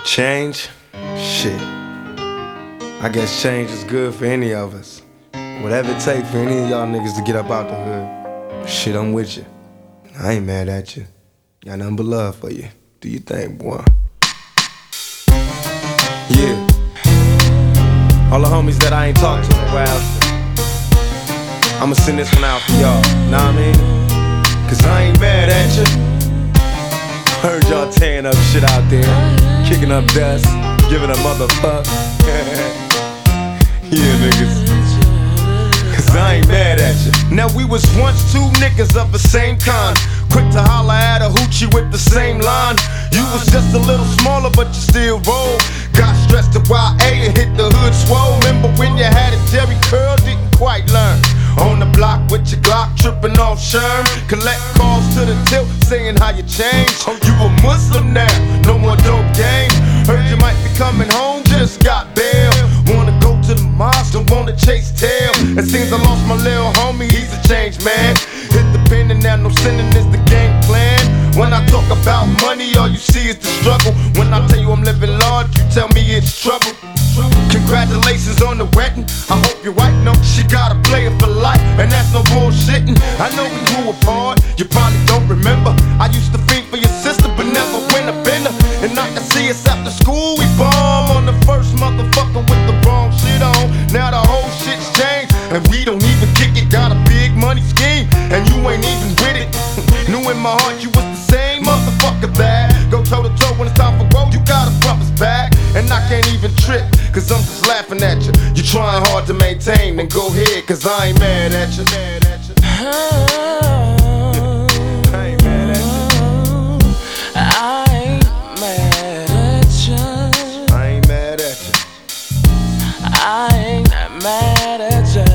Change? Shit. I guess change is good for any of us. Whatever it takes for any of y'all niggas to get up out the hood. Shit, I'm with you. I ain't mad at you. Got nothing but love for you. Do your thing, boy. Yeah. All the homies that I ain't talked to in a while, I'ma send this one out for y'all. Know what I mean? Cause I ain't mad at you. Heard y'all tearing up shit out there, kicking up dust, giving a motherfuck. Yeah, niggas. Cause I ain't mad at you. Now we was once two niggas of the same kind, quick to holler at a hoochie with the same line. You was just a little smaller, but you still roll. Got stressed to YA and hit the hood swole. Remember when you had a Jerry curl, didn't quite learn. On the block with your Glock, tripping off Sherm. Collect calls to the tilt, saying how you changed. Oh, you a Muslim now, no more dope game. Heard you might be coming home, just got bail. Wanna go to the mosque, don't wanna chase tail. It seems I lost my little homie, he's a changed man. Hit the pen and now no sinning is the game plan. When I talk about money, all you see is the struggle. When I tell you I'm living large, you tell me it's trouble. Congratulations on the wedding. I hope your wife knows she got a player for life, and that's no bullshitting. I know we grew apart, you probably don't remember. I used to fiend for your sister, but never win a bender. And not to see us after school, we bomb on the first motherfucker with the wrong shit on. Now the whole shit's changed, and we don't even kick it. Got a big money scheme, and you ain't even with it. Knew in my heart you was the same motherfucker that go toe to toe when it's time for woe. You got a brother's back, and I can't even trip, cause I'm just laughing at you. You trying hard to maintain, then go ahead, cause I ain't mad at you. I ain't mad at you. I ain't mad at you. I ain't mad at you. I ain't mad at you.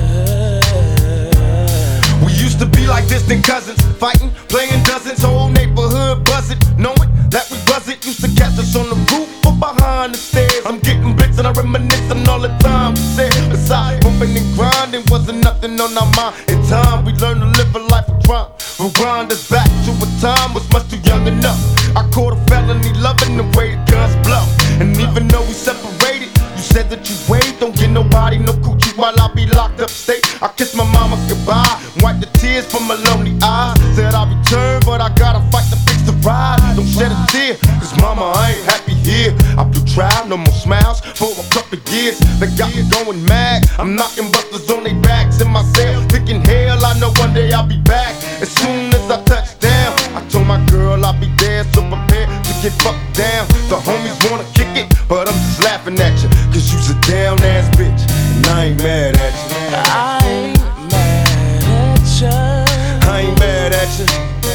We used to be like distant cousins, fighting, playing dozens, whole neighborhood buzzing, knowing that we buzz it. Used to catch us on the roof or behind the stairs. I'm getting blicks and I reminiscing all the time we said. Besides bumping and grinding, wasn't nothing on our mind. In time we learned to live a life of crime. Rewind us back to a time was much too young enough. I caught a felony loving the way the guns blow. And even though we separated, you said that you wait, don't get nobody no coochie while I be locked up state. I kissed my mama goodbye, wipe the tears from my lonely eyes. Said I'll return, but I gotta fight to fix the ride. Don't shed a tear, cause mama, I ain't happy here. I blew trial, no more smiles for a couple years. They got me going mad, I'm knocking busters on their backs in my cell, thinking hell, I know one day I'll be back. As soon as I touch down, I told my girl I'll be there, so prepared to get fucked down. The homies wanna kick it, but I'm just laughing at you, cause you's a down ass bitch, and I ain't mad at you. I ain't mad at you. I ain't mad at you.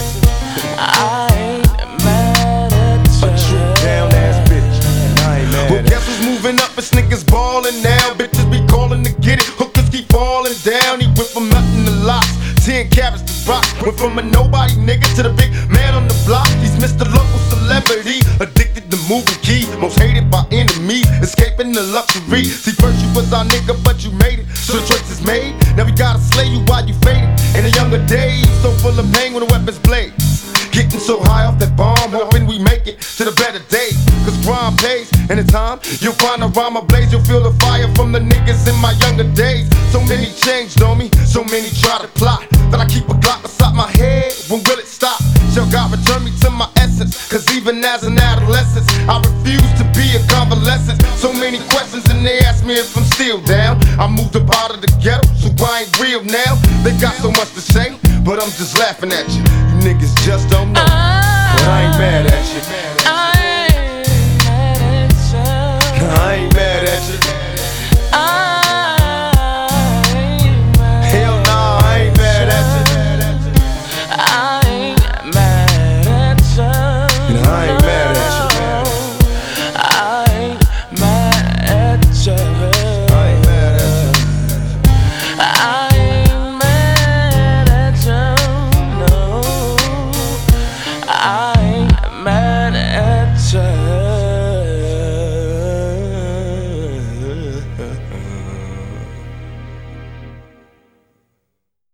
I ain't mad at you. A true down ass bitch, and I ain't mad. Well, guess who's moving up? It's niggas ballin' now. Bitches be calling to get it. Hookers keep falling down. He went from nothing to lots, 10 carats to rock. Went from a nobody nigga to the big man on the block. He's Mr. Local Celebrity, addicted to moving keys, most hated by enemies, escaping the luxury. See, first you was our nigga, but you made it, so the choice is made. Now we gotta slay you while you faded. In the younger days, so full of pain when the weapons blaze. Getting so high off that bomb, hoping we make it to the better days. Cause crime pays, and in time, you'll find a rhyme ablaze. You'll feel the fire from the niggas in my younger days. So many changed on me, so many try to plot, that I keep a Glock beside my head. When will it stop? Shall God return me to my essence? Cause even as an adolescent, I refuse to be a convalescent. So many questions and they ask me if I'm still down. I moved up out of the ghetto, so I ain't real now. They got so much to say, but I'm just laughing at you. You niggas just don't know.